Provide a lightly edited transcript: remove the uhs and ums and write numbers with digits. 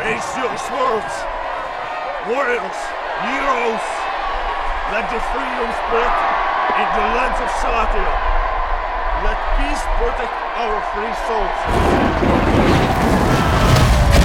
Raise your swords! Warriors, heroes! Let the freedom spread in the lands of Satia. Let peace protect our free souls.